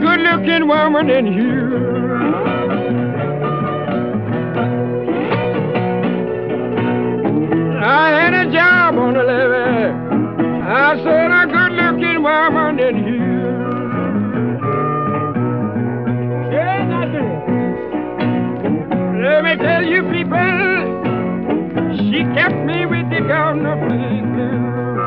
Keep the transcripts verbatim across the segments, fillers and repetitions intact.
good-looking woman than you. I had a job on the levee. I said a good-looking woman than you. Yes, I did. Let me tell you, people, she kept me with the governor, please, blue.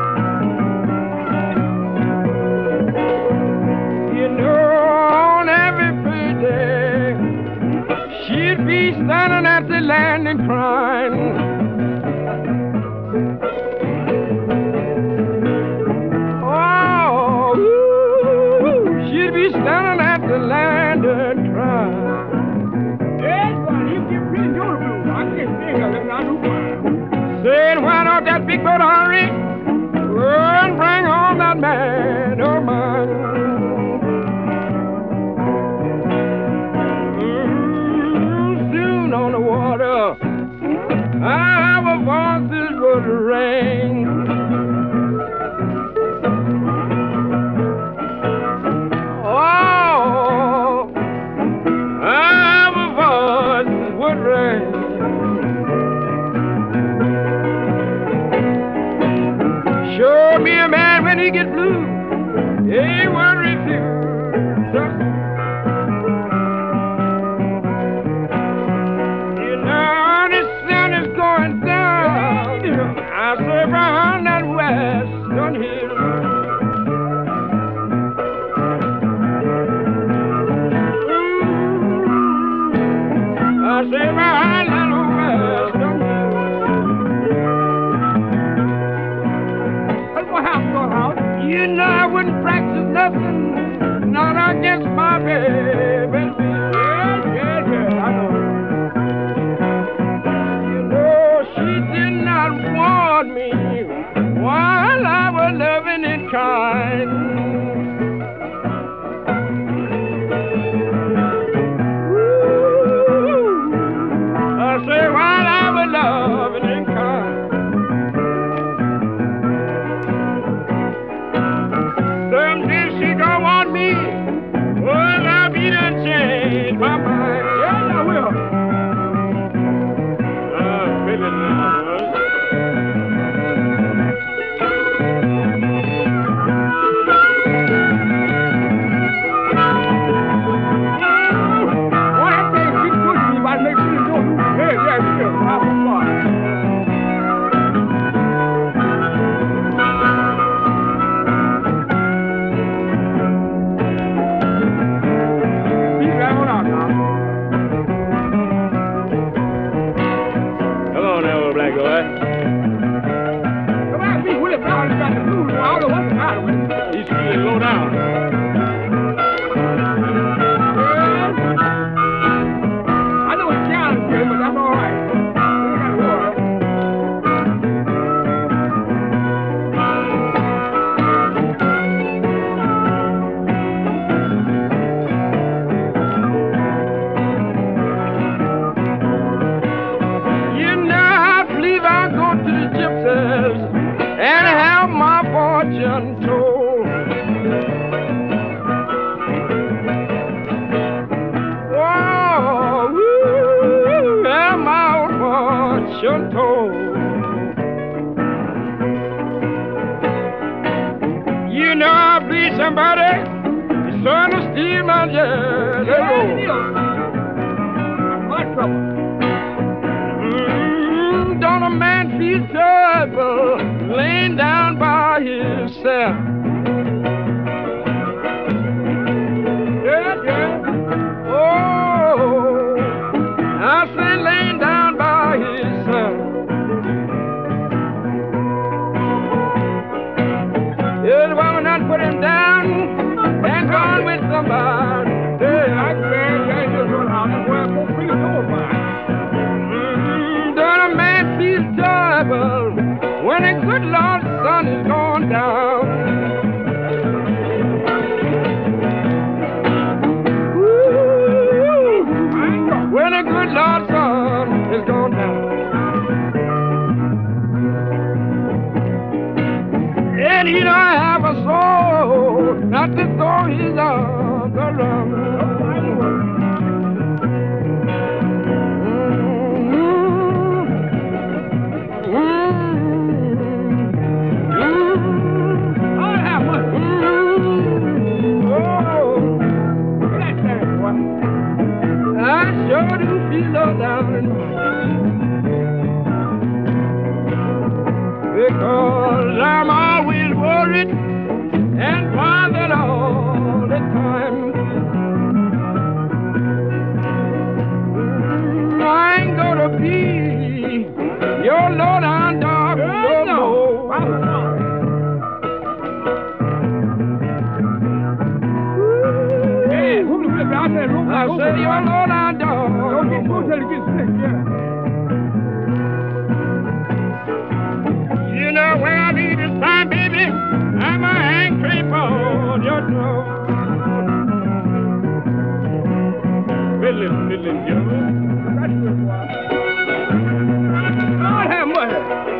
You know, on every payday, she'd be standing at the landing crying. Oh, ooh, she'd be standing at the landing crying. Yes, but you get pretty beautiful. I can't think of it, I do fine. Saying, why don't that big boat hurry? Run, bring on that man of mine. Mm, soon on the water, our voices would ring. Oh, our voices would ring. Show me a man when he gets blue, he won't refuse. You know the sun is going down. I say round that western hill. Ooh, I say round that western hill. You know I wouldn't practice nothing, not against my baby. Yes, yes, yes, I know. You know she did not want me while I was loving and kind. Ooh, I say while I was loving and kind. Change my mind. Yes, I will. Ah, baby, what that thing keep pushing me about making me go. Hey, yeah, yeah, I'm low down. I know it's challenging, but that's all right. You know, I believe I'll go to the gypsies and have my fortune told. Told. You know I'll be somebody, son of steal my jet. My trouble. Mm, don't a man feel terrible laying down by himself? Yeah, yeah. Oh, I say laying down by himself. The woman not put him down and gone with somebody. Hey, I can't get this one out. That's where I'm going to be mm, don't a man feel terrible when a good Lord's son is gone down? be low down in because I'm always worried and bothered all the time. I ain't gonna be your low down dog no more. Hey, who the flip out there? I said your low down dog. Don't get no till you get sick, yeah. You know when I leave this time, baby, I'm a angry for your dog. Fiddling, fiddling, Joe. Lord have mercy.